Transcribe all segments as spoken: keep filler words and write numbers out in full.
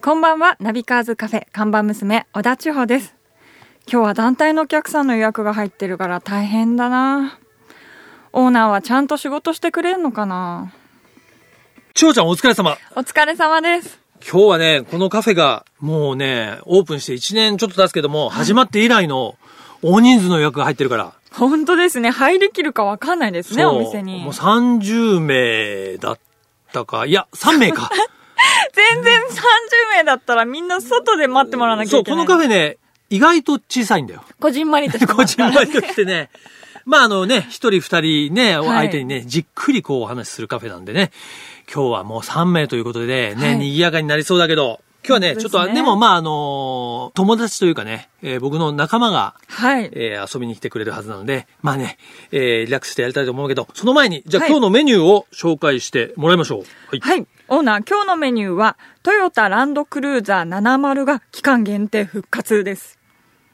こんばんは。ナビカーズカフェ看板娘小田千穂です。今日は団体のお客さんの予約が入ってるから大変だな。オーナーはちゃんと仕事してくれるのかな。 千穂ちゃんお疲れ様。 お疲れ様です。 今日はね、このカフェがもうねオープンしていちねんちょっと経つけども、はい、始まって以来の大人数の予約が入ってるから。本当ですね。入りきるか分かんないですね、お店に。 もうさんじゅうめいだったか、いやさんめいか全然さんじゅうめいだったらみんな外で待ってもらわなきゃいけない。 そう、このカフェね意外と小さいんだよ。 こじんまりとしてます。 こじんまりとしてねまああのね、一人二人ね、はい、相手にね、じっくりこうお話しするカフェなんでね、今日はもうさんめいということでね、はい、賑やかになりそうだけど、今日はね、ちょっと、でもまああのー、友達というかね、えー、僕の仲間が、はい、えー、遊びに来てくれるはずなので、まあね、えー、リラックスしてやりたいと思うけど、その前に、じゃあ、はい、今日のメニューを紹介してもらいましょう。はい。はい。 オーナー、今日のメニューは、トヨタランドクルーザーななじゅうが期間限定復活です。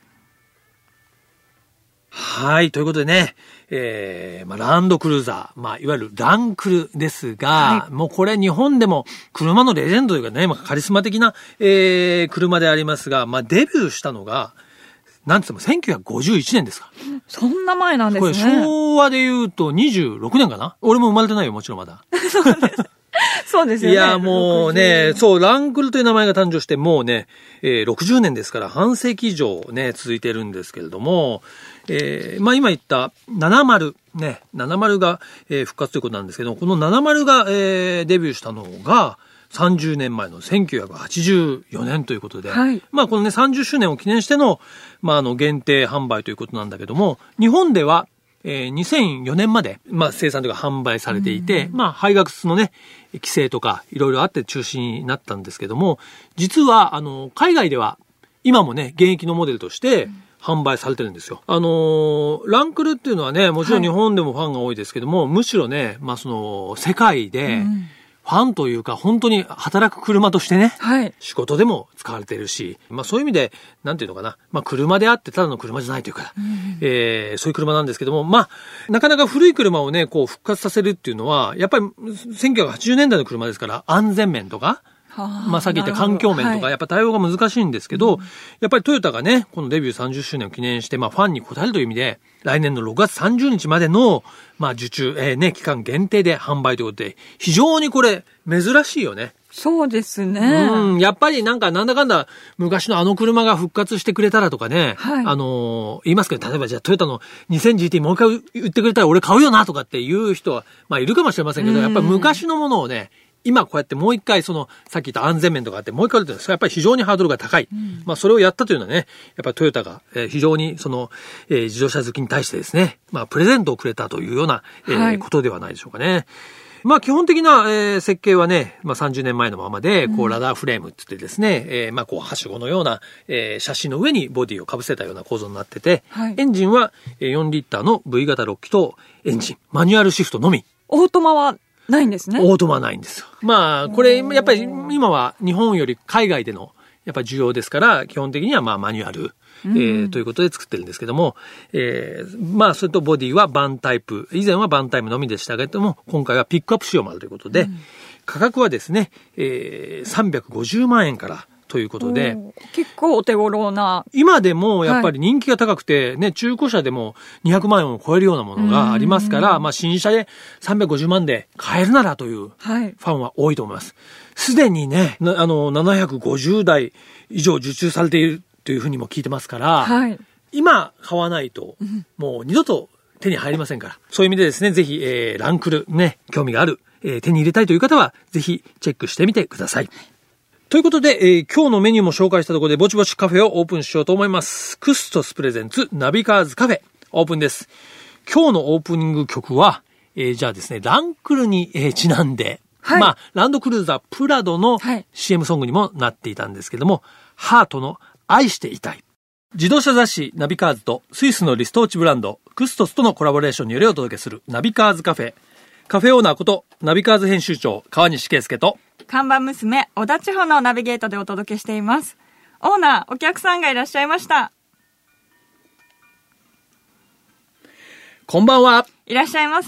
はい。ということでね、えー、まあ、ランドクルーザー、まあ、いわゆるランクルですが、はい、もうこれ日本でも車のレジェンドというかね、まあ、カリスマ的な、えー、車でありますが、まあ、デビューしたのが、なんつってもせんきゅうひゃくごじゅういちねんですか。 そんな前なんですね。 これ昭和で言うとにじゅうろくねんかな。俺も生まれてないよ、もちろんまだ。 そうです。そうですよね。 いや、もうね、そう、ランクルという名前が誕生して、もうね、えー、ろくじゅうねんですから、半世紀以上ね、続いてるんですけれども、えー、まあ今言ったななじゅう、ね、ななじゅうが、えー、復活ということなんですけど、このななじゅうが、えー、デビューしたのが、さんじゅうねんまえのせんきゅうひゃくはちじゅうよねんということで、はい、まあこのね、さんじゅっしゅうねんを記念しての、まああの、限定販売ということなんだけども、日本では、えー、にせんよねんまで、まあ、生産というか販売されていて、まあ、排ガスのね、規制とかいろいろあって中止になったんですけども、実は、あの、海外では今もね、現役のモデルとして販売されてるんですよ。あの、ランクルっていうのはね、もちろん日本でもファンが多いですけども、はい、むしろね、まあ、その、世界で、うんファンというか本当に働く車としてね、はい、仕事でも使われているし、まあそういう意味で、なんていうのかな、まあ車であってただの車じゃないというか、うん、えー、そういう車なんですけども、まあ、なかなか古い車をね、こう復活させるっていうのは、やっぱりせんきゅうひゃくはちじゅうねんだいの車ですから、安全面とか、まあさっき言った環境面とか、やっぱ対応が難しいんですけど、はい、やっぱりトヨタがね、このデビューさんじゅっしゅうねんを記念して、まあファンに応えるという意味で、来年のろくがつさんじゅうにちまでの、まあ受注、えー、ね、期間限定で販売ということで、非常にこれ、珍しいよね。 そうですね。 うん、やっぱりなんかなんだかんだ昔のあの車が復活してくれたらとかね、はい、あのー、言いますけど、例えばじゃあトヨタの にせんジーティー もう一回売ってくれたら俺買うよなとかっていう人は、まあいるかもしれませんけど、やっぱり昔のものをね、今こうやってもう一回そのさっき言った安全面とかあってもう一回やるというのはやっぱり非常にハードルが高い、うん、まあそれをやったというのはね、やっぱりトヨタが非常にその、えー、自動車好きに対してですね、まあプレゼントをくれたというような、えーはい、ことではないでしょうかね。まあ基本的な、えー、設計はね、まあさんじゅうねんまえのままで、こうラダーフレームって言ってですね、うん、えー、まあこうはしごのような、えー、シャシの上にボディを被せたような構造になってて、はい、エンジンはよんリッターの ブイ 型ろっきとエンジン、マニュアルシフトのみ。 オートマはないんですね。 オートマないんですよ。まあこれやっぱり今は日本より海外でのやっぱ需要ですから、基本的にはまあマニュアル、うん、えー、ということで作ってるんですけども、えー、まあそれとボディはバンタイプ、以前はバンタイプのみでしたけれども、今回はピックアップ仕様もあるということで、うん、価格はですね、えー、さんびゃくごじゅうまんえんからということで、 結構お手頃な。 今でもやっぱり人気が高くて、ね、中古車でもにひゃくまんえんを超えるようなものがありますから、まあ新車でさんびゃくごじゅうまんで買えるならというファンは多いと思います。すでにね、あの、ななひゃくごじゅうだい以上受注されているというふうにも聞いてますから、はい、今買わないともう二度と手に入りませんから、そういう意味でですね、ぜひ、えー、ランクルね、興味がある、えー、手に入れたいという方はぜひチェックしてみてください。ということで、えー、今日のメニューも紹介したところでぼちぼちカフェをオープンしようと思います。クストスプレゼンツナビカーズカフェオープンです。今日のオープニング曲は、えー、じゃあですね、ランクルに、えー、ちなんで、はい、まあランドクルーザープラドの シーエム ソングにもなっていたんですけども、はい、ハートの愛していたい。自動車雑誌ナビカーズとスイスのリストーチブランドクストスとのコラボレーションによりお届けするナビカーズカフェ。カフェオーナーことナビカーズ編集長川西圭介と看板娘小田千穂のナビゲートでお届けしています。オーナー、お客さんがいらっしゃいました。 こんばんは。 いらっしゃいませ。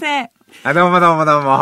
あ、どうもどうもどうも。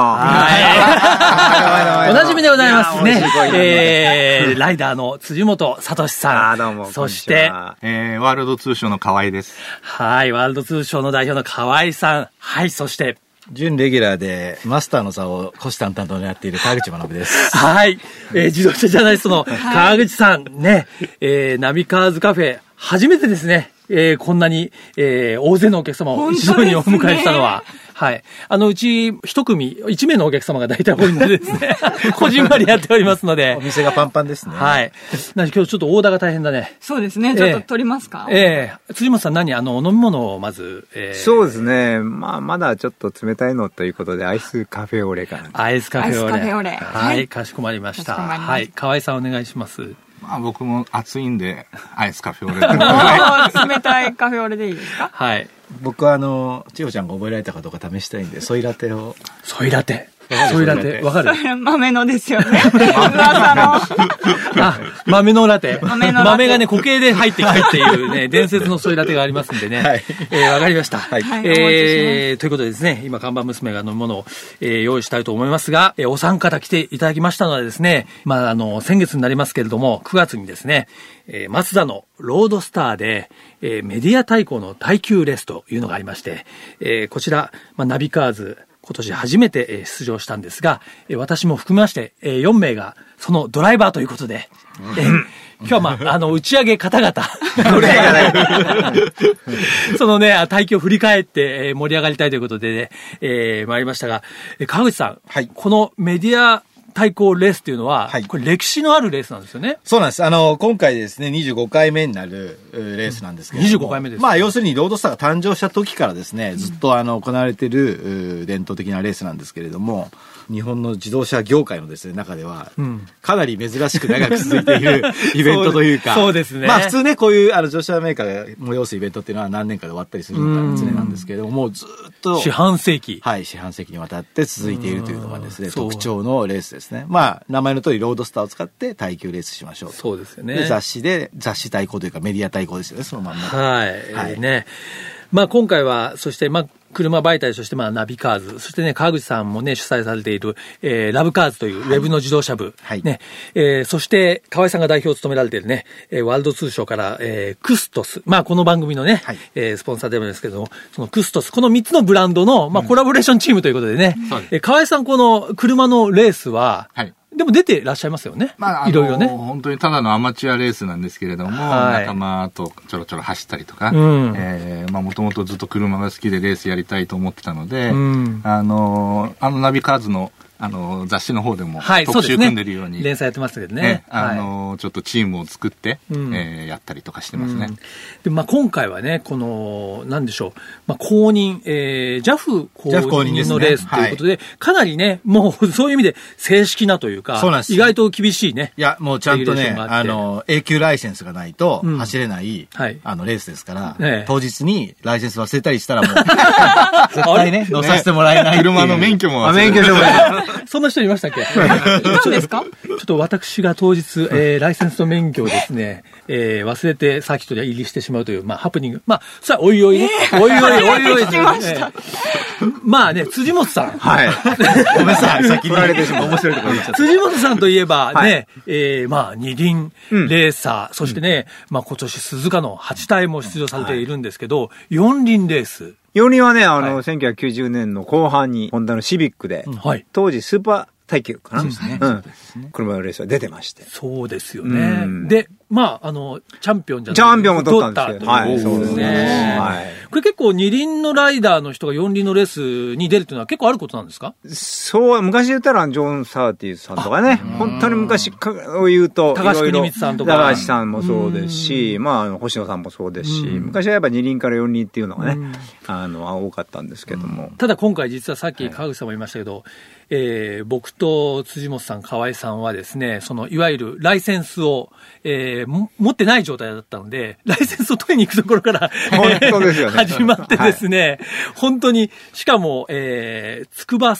はい。おなじみでございますね。えー、ライダーの辻本聡さん。 あ、どうも。 そして、 えー、ワールド通商の河合です。 はい。ワールド通商の代表の河合さん。はい。そして、 準レギュラーでマスターの座を虎視眈々と狙っている川口学です。 はい。えー、自動車ジャーナリストの川口さんね、えー、ナビカーズカフェ、初めてですね。えー、こんなに、えー、大勢のお客様を一度にお迎えしたのは、はい。あの、うち一組、一名のお客様が大体多いのでですね、こじんまりやっておりますので。 お店がパンパンですね。 はい。なので今日ちょっとオーダーが大変だね。 そうですね。ちょっと取りますか。 ええー、辻本さん何あの、お飲み物をまず、 えー、そうですね。まあ、まだちょっと冷たいのということで、アイスカフェオレから。 アイスカフェオレ。 アイスカフェオレ。 はい。かしこまりました。はい。河合さんお願いします。 まあ僕も暑いんで、アイスカフェオレ。 冷たいカフェオレでいいですか？ はい。 僕はあの、千代ちゃんが覚えられたかどうか試したいんで、ソイラテを。 ソイラテ。ソイラテ。わかる？ 豆のですよね。噂の。 あ、豆のラテ。 豆のラテ。 豆がね、固形で入ってくるっていうね、伝説のソイラテがありますんでね。はい。えー、わかりました。はい。えー、ということでですね、今、看板娘が飲み物を、えー、用意したいと思いますが、えー、お三方来ていただきましたのはですね、まあ、あの、先月になりますけれども、くがつにですね、えー、マツダのロードスターで、えー、メディア対抗の耐久レースというのがありまして、えー、こちら、まあ、ナビカーズ、今年初めて出場したんですが、私も含めましてよんめいがそのドライバーということで、え今日はまあ、あの、打ち上げ方々、そのね、大会を振り返って盛り上がりたいということでね、えー、参りましたが、川口さん、はい、このメディア対抗レースっていうのは、はい、これ歴史のあるレースなんですよね。 そうなんです。あの、今回ですね、にじゅうごかいめになるレースなんですけども、 にじゅうごかいめです。 まあ、要するにロードスターが誕生した時からですね、ずっとあの、行われている伝統的なレースなんですけれども、日本の自動車業界のですね、中では、うん、かなり珍しく長く続いているイベントというか、 そう、そうですね。 まあ普通ね、こういうあの自動車メーカーが催すイベントっていうのは何年かで終わったりするのが常なんですけれども、もうずっと。 四半世紀。 はい、四半世紀にわたって続いているというのがですね、特徴のレースですね。まあ、名前の通りロードスターを使って耐久レースしましょうと。 そうですよね。 で、雑誌で、雑誌対抗というかメディア対抗ですよね、そのまんま。 はい。はい。ね。まあ今回は、そしてまあ、車媒体としてまあナビカーズ、そしてね、川口さんもね、主催されている、えー、ラブカーズというウェブの自動車部。はい。ね。えー、そして、河合さんが代表を務められているね、えー、ワールド通商から、えー、クストス。まあこの番組のね、はい、えー、スポンサーでもですけども、そのクストス、このみっつのブランドの、まあコラボレーションチームということでね、うん、えー、河合さんこの車のレースは、はい。でも出てらっしゃいますよね。 まあ、いろいろね。本当にただのアマチュアレースなんですけれども、はい、仲間とちょろちょろ走ったりとか、うん、えー、まあもともとずっと車が好きでレースやりたいと思ってたので、うん、あの、あのナビカーズのあの、雑誌の方でも特集組んでるように。はい、 ね、連載やってますけどね。ね、 あの、はい、ちょっとチームを作って、うん、えー、やったりとかしてますね。うん、 で、まあ、今回はね、この、なんでしょう、まあ、公認、えー、ジャフ 公認のレースということで、でね、はい、かなりね、もうそういう意味で正式なというか、そうなんです。意外と厳しいね。 いや、もうちゃんとね、あの、永久ライセンスがないと走れない、うん、はい、あの、レースですから、ね、当日にライセンス忘れたりしたらもう、絶対ね、乗させてもらえない。 車の免許も忘れて。免許もそんな人いましたっけ？いたんですか？ ちょっと私が当日、えー、ライセンスと免許をですね、えー、忘れてサーキットに入りしてしまうという、まあ、ハプニング。まあ、さあ、おいおいね。えー、おいおい、おいおい。 聞きました。 まあね、辻本さん。 はい。ごめんなさい、先に言われてしまう。面白いところにちゃった。 辻本さんといえばね、はい、えー、まあ、二輪レーサー、うん、そしてね、まあ、今年鈴鹿のはち体も出場されているんですけど、四輪レース。 四輪はね、あの、はい、せんきゅうひゃくきゅうじゅうねんの後半に、ホンダのシビックで、うん、はい、当時スーパー耐久かな。そうですね。うん。車のレースは出てまして。 そうですよね。うん、で、まあ、あの、チャンピオンじゃないチャンピオンも取ったんですけど。はい、 そうですね。はい。これ結構二輪のライダーの人が四輪のレースに出るっていうのは結構あることなんですか？ そう、昔言ったらジョン・サーティスさんとかね。本当に昔を言うと、 高橋国光さんとか。 高橋さんもそうですし、まあ、星野さんもそうですし、昔はやっぱ二輪から四輪っていうのがね、あの、多かったんですけども。 ただ今回実はさっき川口さんも言いましたけど、えー、僕と辻本さん、河合さんはですね、そのいわゆるライセンスを、えー、持ってない状態だったので、ライセンスを取りに行くところから本当ですよね、 始まってですね、はい、本当に、しかも、えー、筑波サーキッ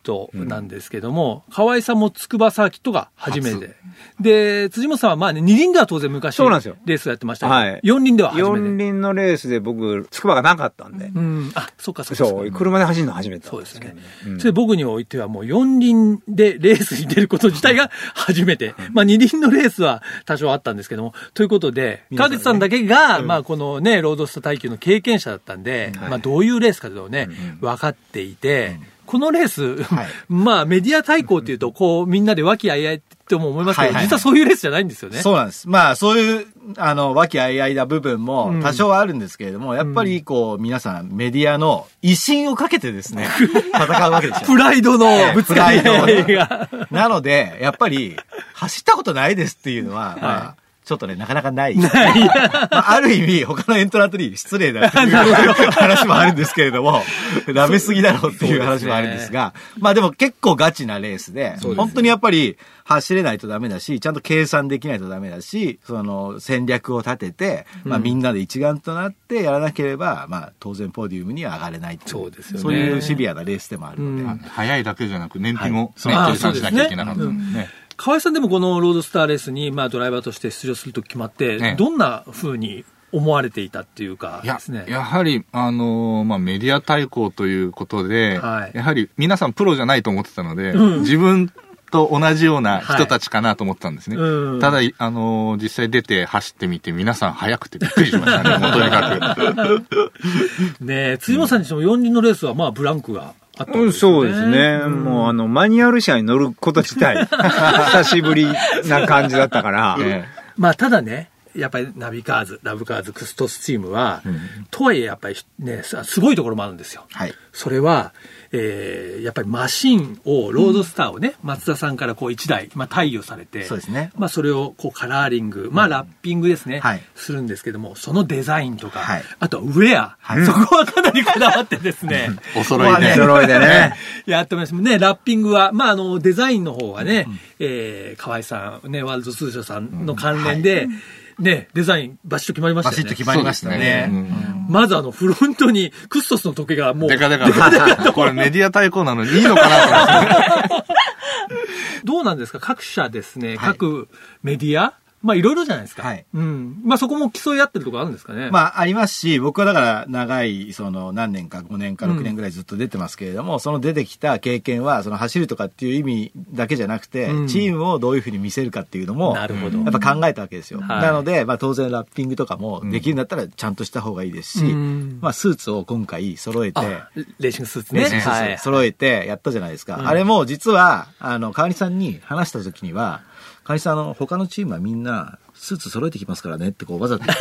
トなんですけども、うん、河合さんも筑波サーキットが初めて。で、辻本さんはまあね、二輪では当然昔レースをやってましたけど、はい、四輪では初めて。 四輪のレースで僕、筑波がなかったんで。 うん、あ、そうかそうか。 そう、車で走るの初めて。 そうですね。うん、それ僕においてはもう四輪でレースに出ること自体が初めて。まあ二輪のレースは多少あったんですけども、ということで、川口さんだけが、うん、まあこのね、ロードスター耐久の経験者だったんで、うん、まあどういうレースかというのをね、うん、分かっていて、うん、このレース、はい、まあメディア対抗っていうと、こうみんなで和気あいあいっても思いますけど、はいはいはい、実はそういうレースじゃないんですよね。 そうなんです。まあそういう、あの、和気あいあいな部分も多少はあるんですけれども、うん、やっぱりこう皆さんメディアの威信をかけてですね、戦うわけですよ。 プライドのぶつかり合いが。 なので、やっぱり走ったことないですっていうのは、はい、まあちょっとね、なかなかない。ないまあ、ある意味、他のエントラントに失礼だっていう話もあるんですけれども、舐めすぎだろうっていう話もあるんですが、すね、まあでも結構ガチなレースで、でね、本当にやっぱり走れないとダメだし、ちゃんと計算できないとダメだし、その戦略を立てて、まあみんなで一丸となってやらなければ、まあ当然ポディウムには上がれないっていう、 そうですよね。 そういうシビアなレースでもあるので。うん、 速いだけじゃなく燃費も、はい、計算しなきゃいけなかったんですね。 河合さんでもこのロードスターレースに、まあ、ドライバーとして出場すると決まって、ね、どんな風に思われていたっていうかですね。 や、やはり、あのー、まあ、メディア対抗ということで、はい、やはり皆さんプロじゃないと思ってたので、うん、自分と同じような人たちかなと思ってたんですね。はい、うん、ただ、あのー、実際出て走ってみて、皆さん速くてびっくりしましたね、もうとにかく。ねえ、辻本さんにしても四輪のレースは、まあ、ブランクが。あったんですね、 そうですね、うん、もうあのマニュアル車に乗ること自体久しぶりな感じだったから、 ね、まあただね、やっぱりナビカーズ、ラブカーズ、クストスチームは、うん、とはいえやっぱりね、すごいところもあるんですよ。はい、それは、えー、やっぱりマシンを、ロードスターをね、うん、松田さんからこう一台、まあ貸与されて、 そうですね。 まあそれをこうカラーリング、まあラッピングですね、はい、するんですけども、そのデザインとか、はい、あとはウェア、はい、そこはかなりこだわってですね、 お揃いで。 お揃いでね。 やってますね。ラッピングは、まああの、デザインの方はね、うん、えー、河合さん、ね、ワールド通商さんの関連で、うん、はい、ね、デザインバシッと決まりましたね。 バシッと決まりましたね。ね、うん、 まずあのフロントにクストスの時計がもうデカデカ。デカデカこれメディア対抗なのにいいのかなと思って。 どうなんですか、各社ですね、はい、各メディア、まあいろいろじゃないですか。はい。うん。まあそこも競い合ってるところあるんですかね。 まあありますし、僕はだから長い、その何年かごねんかろくねんぐらいずっと出てますけれども、うん、その出てきた経験は、その走るとかっていう意味だけじゃなくて、うん、チームをどういうふうに見せるかっていうのも、なるほど。やっぱ考えたわけですよ。はい、なので、まあ当然ラッピングとかもできるんだったらちゃんとした方がいいですし、うん、まあスーツを今回揃えて、 レーシングスーツね。 レーシングスーツ揃えてやったじゃないですか。はい、あれも実は、あの、川西さんに話した時には、川西さん、あの、他のチームはみんな、スーツ揃えてきますからねってこうわざと言った。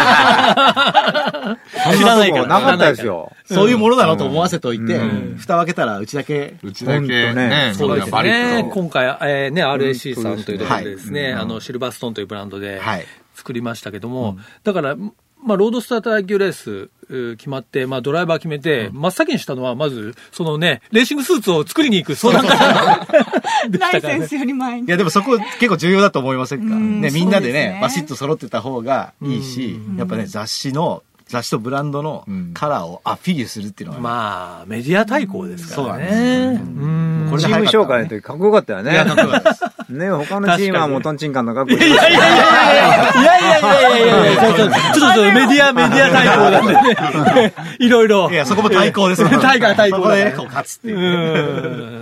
知らないからなかったですよ。 そういうものなのと思わせといて、うん、蓋を開けたらうちだけ。 うちだけね。 ね、そうですね。今回、えー、ね、アールエーシー さんというところでですね、はい、あの、シルバーストーンというブランドで作りましたけども、はい、だから、まあ、ロードスター耐久レース決まって、まあ、ドライバー決めて、うん、真っ先にしたのは、まず、そのね、レーシングスーツを作りに行く相談からライセンスより前に。 いや、でもそこ結構重要だと思いませんか、ね、みんなでね、バシッと揃ってた方がいいし、やっぱね、雑誌の、雑誌とブランドのカラーをアピールするっていうのは、ね、 まあ、メディア対抗ですからね。 そうなんです。これチーム紹介の時かっこよかったよね。いや、かっこよかったです。ね、他のチームはもうトンチンカンのかっこいい。いやいやいやいやいやいやいやいやいやちょっと、ちょっとメディア、メディア対抗なんでね。いろいろ。 いや、そこも対抗ですよ。 対抗、対抗。 そこでこう勝つっていう。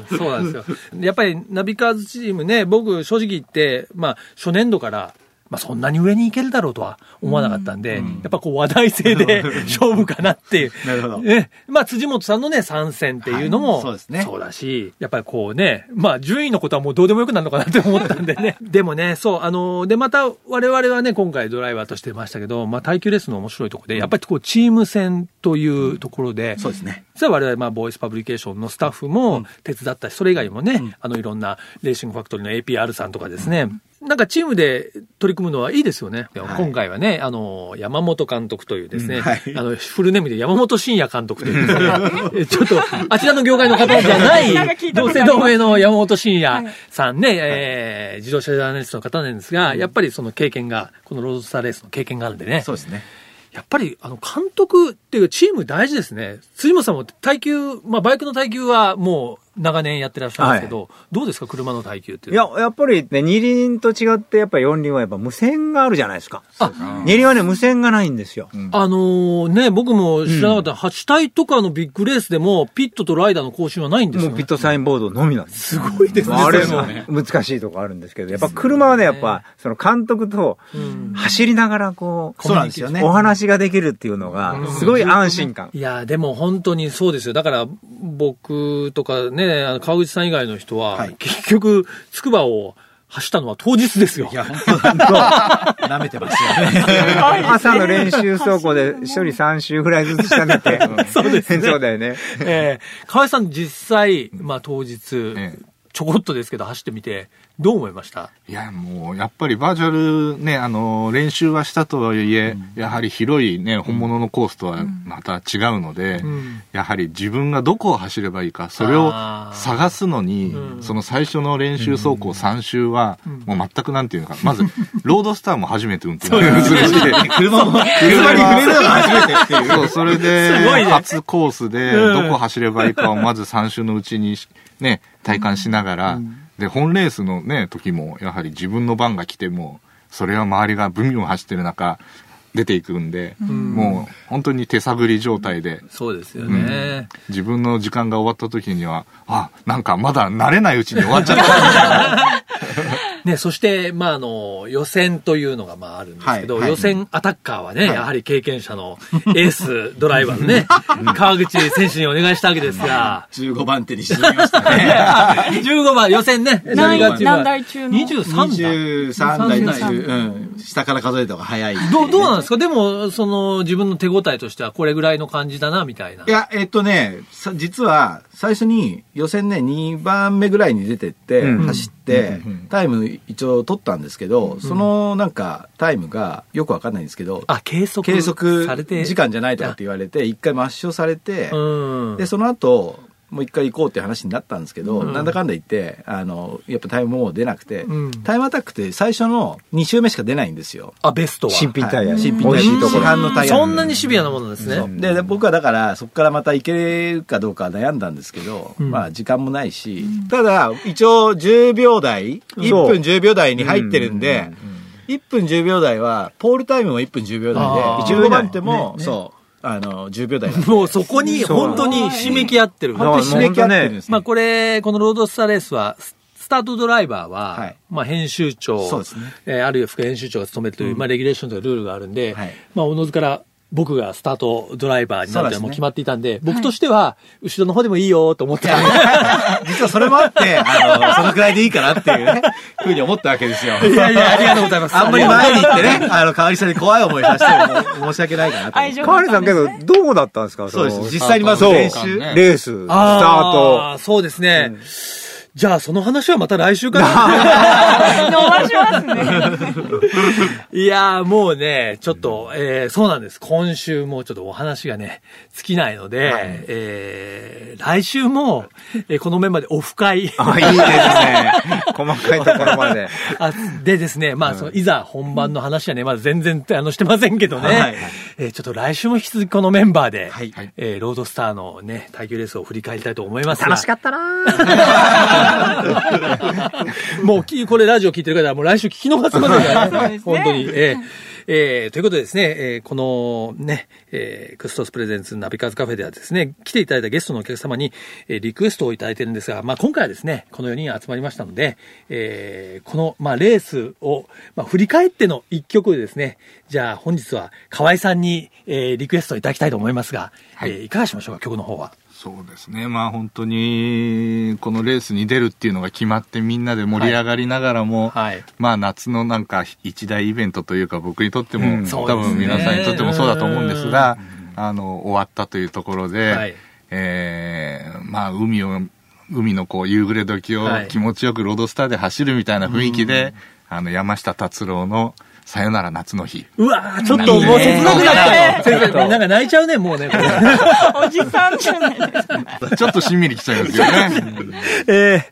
そうなんですよ。やっぱりナビカーズチームね、僕正直言って、まあ、初年度から、まあそんなに上に行けるだろうとは思わなかったんで、うん、やっぱこう話題性で勝負かなっていう。なるほど。ね、まあ辻本さんのね、参戦っていうのも、はい、そうですね。そうだし、やっぱりこうね、まあ順位のことはもうどうでもよくなるのかなって思ったんでね。でもね、そう、あの、でまた我々はね、今回ドライバーとしてましたけど、まあ耐久レースの面白いところで、やっぱりこうチーム戦というところで、うん、そうですね。実は我々、まあボイスパブリケーションのスタッフも手伝ったし、それ以外もね、うん、あのいろんなレーシングファクトリーの エーピーアール さんとかですね、うんなんかチームで取り組むのはいいですよね。はい、今回はね、あの、山本監督というですね、うんはい、あの、フルネームで山本慎也監督というですね、ちょっと、あちらの業界の方じゃない、同姓同名の山本慎也さんね、はい、えー、自動車ジャーナリストの方なんですが、やっぱりその経験が、このロードスターレースの経験があるんでね。 そうですね。 やっぱり、あの、監督っていうチーム大事ですね。辻本さんも耐久、まあ、バイクの耐久はもう、 長年やってらっしゃるんですけど、はい、どうですか車の耐久っていう。 いや、やっぱりね、二輪と違って、やっぱり四輪はやっぱ無線があるじゃないですか。あ、二輪はね、無線がないんですよ。 うん、あのー、ね、僕も知らなかった、うん、はち体とかのビッグレースでも、ピットとライダーの更新はないんですよ、ね。 もうピットサインボードのみなんです。 すごいですね。 あれも難しいとこあるんですけど、やっぱ車はね、やっぱ、その監督と走りながらこう、 そうなんですよね。 お話ができるっていうのが、すごい安心感。 いや、でも本当にそうですよ。だから、僕とかね、あの川口さん以外の人は、はい、結局、筑波を走ったのは当日ですよ。 いや、本当本当舐めてますよね。 朝の練習走行で一人さん周ぐらいずつ下見て。 そうですね。 そうだよね。 えー、川口さん実際、まあ当日、ええ、ちょこっとですけど走ってみて、どう思いました？ いや、もう、やっぱりバーチャルね、あの、練習はしたとはいえ、うん、やはり広いね、本物のコースとはまた違うので、うん、やはり自分がどこを走ればいいか、それを探すのに、うん、その最初の練習走行さん周は、もう全くなんていうのか、まず、ロードスターも初めて運転するし、 車も、車に触れるのが初めてっていう。 そう、それで、初コースで、どこ走ればいいかをまずさん周のうちに、ね、体感しながら、うんで、本レースのね、時も、やはり自分の番が来ても、それは周りがブンブン走ってる中、出ていくんで、うん、もう本当に手探り状態で。 そうですよね、 うん。自分の時間が終わった時には、あ、なんかまだ慣れないうちに終わっちゃったみたいな。 ね、そして、まあ、あの、予選というのが、まあ、あるんですけど、はいはい、予選アタッカーはね、はい、やはり経験者のエースドライバーのね、川口選手にお願いしたわけですが。 じゅうごばん手に沈みましたね。 じゅうごばん、予選ね。 何台中のにじゅうさんにじゅうさんだい中、うん。下から数えた方が早い、ね。 どう、どうなんですか？でも、その、自分の手応えとしてはこれぐらいの感じだな、みたいな。 いや、えっとね、さ実は、最初に予選ね、にばんめぐらいに出てって、うん、走って、うん、タイム一応取ったんですけど、うん、そのなんかタイムがよくわかんないんですけど、 あ、計測計測時間じゃないとかって言われて、一回抹消されて、うん、で、その後、もう一回行こうって話になったんですけど、うん、なんだかんだ言って、あの、やっぱタイムもう出なくて、うん、タイムアタックって最初のに周目しか出ないんですよ。 あ、ベストは。 新品タイヤ。 はい、新品タイヤ。市販のタイヤ。 そんなにシビアなものですね。 で、で僕はだから、そこからまた行けるかどうか悩んだんですけど、うん、まあ時間もないし、うん、ただ、一応じゅうびょう台、いっぷんじゅうびょう台に入ってるんで、いっぷんじゅうびょう台は、ポールタイムもいっぷんじゅうびょう台で、じゅうごばん手も、ね、そう。あの、じゅうびょう台。 もうそこに本当に締めき合ってる。 本当に締めき合ってるんですね。 まあこれ、このロードスターレースは、スタートドライバーは、はい、まあ編集長、 そうですね。 えー、あるいは副編集長が務めるという、うん、まあレギュレーションというルールがあるんで、はい、まあおのずから僕がスタートドライバーになるってもう決まっていたんで、僕としては、後ろの方でもいいよと思ってた。 実はそれもあって、あの、そのくらいでいいかなっていうね、ふうに思ったわけですよ。 いやいや、ありがとうございます。 あんまり前に行ってね、あの、川口さんに怖い思いさせても申し訳ないかなと。 川口さんけど、どうだったんですか？ そうです。実際にまず練習。 レース、スタート。 そうですね。うん、じゃあ、その話はまた来週かな。 伸ばしますね。 いやー、もうね、ちょっと、えー、そうなんです。今週もちょっとお話がね、尽きないので、はい、えー、来週も、えー、このメンバーでオフ会。 あ、いいですね。細かいところまで。 あでですね、まあ、その、いざ本番の話はね、まだ全然、あの、してませんけどね。はい、えー、ちょっと来週も引き続きこのメンバーで、はい、えー、ロードスターのね、耐久レースを振り返りたいと思いますが。 楽しかったなー。 もう、これラジオ聞いてる方はもう来週聞き逃せませんからね。本当に。えーえー、ということでですね、えー、このね、えー、クストスプレゼンツナビカーズカフェではですね、来ていただいたゲストのお客様に、えー、リクエストをいただいているんですが、まあ今回はですね、このよにん集まりましたので、えー、この、まあレースを、まあ振り返っての一曲でですね、じゃあ本日は河合さんに、えー、リクエストをいただきたいと思いますが、はい、えー、いかがしましょうか、曲の方は。 そうですね。まあ本当に、このレースに出るっていうのが決まってみんなで盛り上がりながらも、はいはい、まあ夏のなんか一大イベントというか僕にとっても、うん、多分皆さんにとってもそうだと思うんですが、あの、終わったというところで、はい、えー、まあ海を、海のこう夕暮れ時を気持ちよくロードスターで走るみたいな雰囲気で、はい、あの山下達郎のさよなら夏の日。 うわー、ちょっともう切なくなったよ。なんか泣いちゃうね、もうね。 おじさんじゃないですか。 ちょっとしんみりきちゃいますよね。 えー、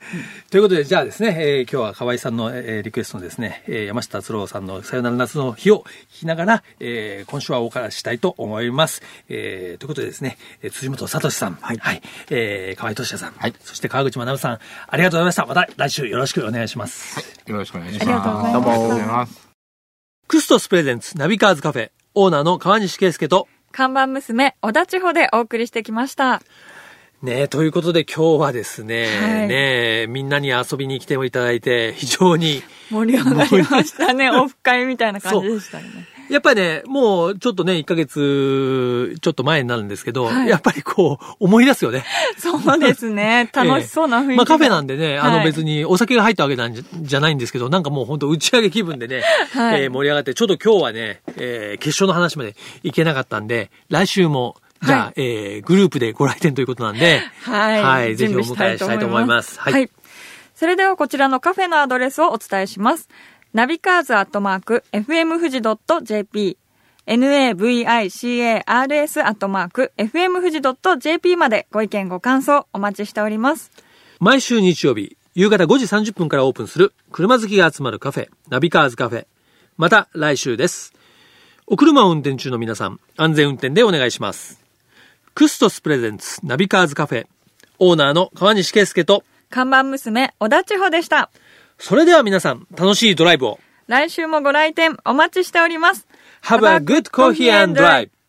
ということで、じゃあですね、えー、今日は河合さんの、えー、リクエストのですね、えー、山下達郎さんのさよなら夏の日を聞きながら、えー、今週はお別れしたいと思います。えー、ということでですね、えー、辻本聡さん、はい、はい、えー、河合俊也さん、はい、そして川口学さん、ありがとうございました。また来週よろしくお願いします。 はい、よろしくお願いします。 ありがとうございます。どうもありがとうございます。 クストスプレゼンツナビカーズカフェ、オーナーの川西圭介と、 看板娘、小田千穂でお送りしてきました。 ねえ、ということで今日はですね、はい、ねえ、みんなに遊びに来ていただいて、非常に盛り上がりましたね。オフ会みたいな感じでしたね。 やっぱりね、もうちょっとね、いっかげつちょっと前になるんですけど、はい、やっぱりこう、思い出すよね。 そうですね。楽しそうな雰囲気、えー。 まあカフェなんでね、あの別にお酒が入ったわけなんじ ゃ, じゃないんですけど、なんかもう本当打ち上げ気分でね、はい、えー、盛り上がって、ちょっと今日はね、えー、決勝の話までいけなかったんで、来週も、じゃあ、はい、えー、グループでご来店ということなんで、 はい。 はい。ぜひお迎えしたいと思います。 はい。はい。それではこちらのカフェのアドレスをお伝えします。ナビカーズアットマーク、エフエムフジドットジェーピー、ナビカーズ アットマーク、エフエムフジドットジェーピー までご意見ご感想お待ちしております。 毎週日曜日、夕方ごじさんじゅっぷんからオープンする車好きが集まるカフェ、ナビカーズカフェ。また来週です。お車を運転中の皆さん、安全運転でお願いします。クストスプレゼンツナビカーズカフェ、オーナーの川西圭介と看板娘小田千穂でした。 それでは皆さん、楽しいドライブを。 来週もご来店お待ちしております。 Have a good coffee and drive.